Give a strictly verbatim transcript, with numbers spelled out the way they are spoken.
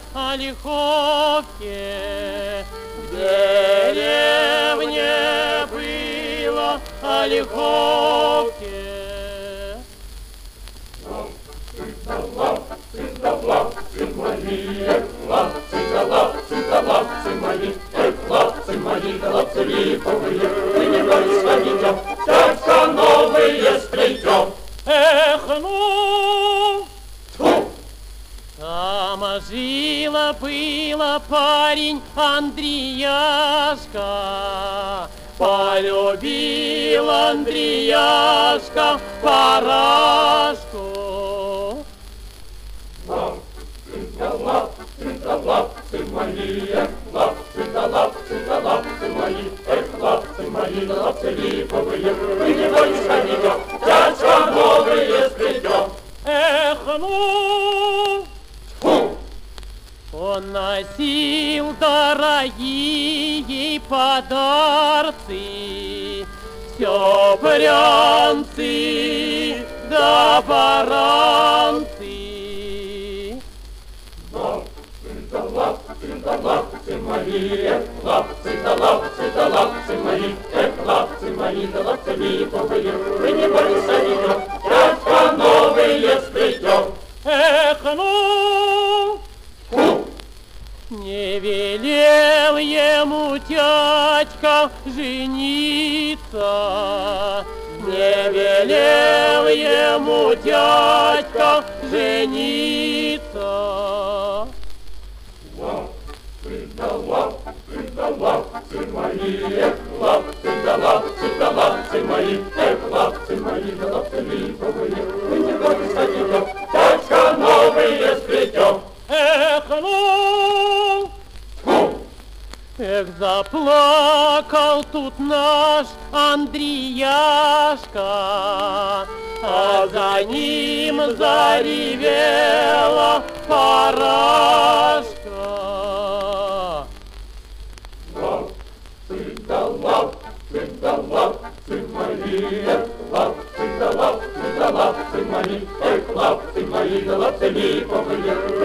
о Лиховке. В деревне было о Лиховке. Лапцы мои, лапцы да лапцы да лапцы мои, эх, лапцы мои да лапцы липовые, вы не боитесь, ходите, дядька новые сплетем. Эх, ну! Фу! Там жила была парень Андреяшка, полюбил Андреяшка парашку. Лапцы да лапцы мои, эх, лапцы да лапцы да лапцы мои, эх, лапцы мои да лапцы липовые, вы не боитесь, ходите, дядька новые сплетем. Эх, ну! Фу! Он носил дорогие подарцы, все прянцы да баранцы. Да лапцы, да лапцы мои, эх, лапцы, да лапцы, да лапцы мои, эх, лапцы мои, да лапцы липовые, вы не боитесь, ходите, дядька новые сплетем. Эх, ну! Фу! Не велел ему дядька жениться, не велел ему дядька жениться. Лапцы да лапцы да лапцы мои, эх, лапцы да лапцы да лапцы мои, эх, лапцы мои да лапцы липовые, вы не боитесь, ходите, дядька новые сплетем. Эх, ну! Фу! Эх, заплакал тут наш Андреяшка, а за ним заревела парашка. Лапцы да лапцы да лапцы мои, эх, лапцы да лапцы да лапцы мои, эх, лапцы мои да лапцы липовые,